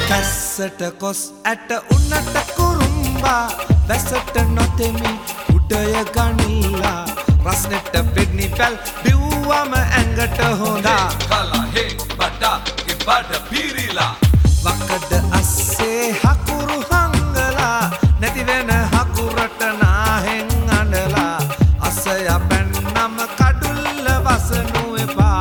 කැස්සට කොස් ඇට උන්නට කුරුම්බා වැසට නොතෙමි උඩය ගනිලා රස්නෙට පෙඩ්නි පැල් බිව්වම ඇඟට හොඳා කලා හේ බඩා ඉබඩ පිරිලා වකඩ අස්සේ හකුරු හංගලා නැති වෙන හකුරට නාහෙන් අඬලා අසය පැන්නම කඩුල්ල වසනු එපා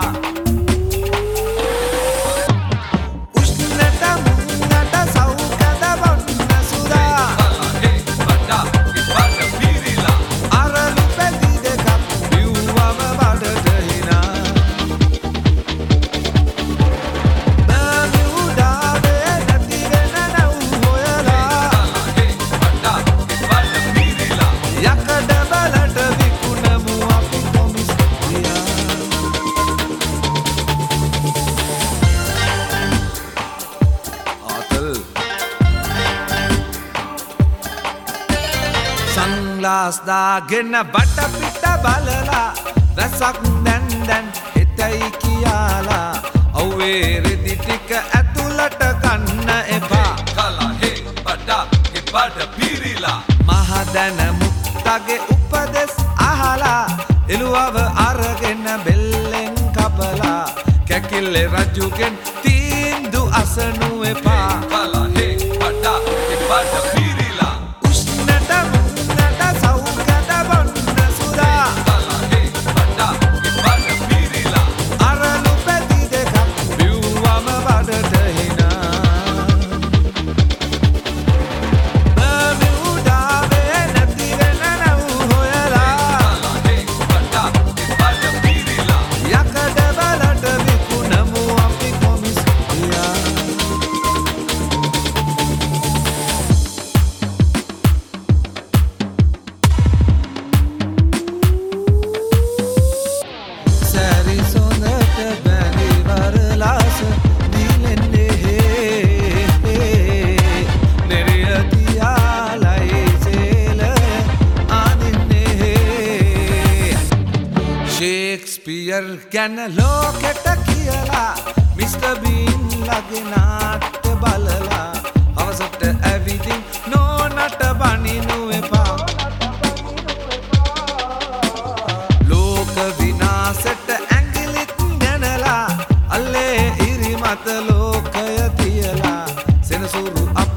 සන්ග්ලාස් දාගෙන වටපිට බලලා රසක් දැන් එතයි කියලා අව්වේ රෙදි ටික ඇතුළට ගන්න එපා කලා හේ බඩා ඉබඩ පිරිලා මහදැන මුත්තගේ උපදෙස් අහලා එළුවව අරගෙන බෙල්ලෙන් කපලා කැකිල්ලේ රජුගෙන් තීන්දු අසනු එපා කලා හේ බඩා ඉබඩ පිරිලා ෂේක්ස්පියර් ගැන ලෝකෙට කියලා මිස්ටර් බීන් ලගේ නාට්‍ය බලලා හවසට ඇවිදින් නෝනට බනිනු එපා ලෝක විනාසෙට ඇඟිලිත් ගැනලා අල්ලේ ඉරි මත ලෝකය තියලා සෙනසුරු අප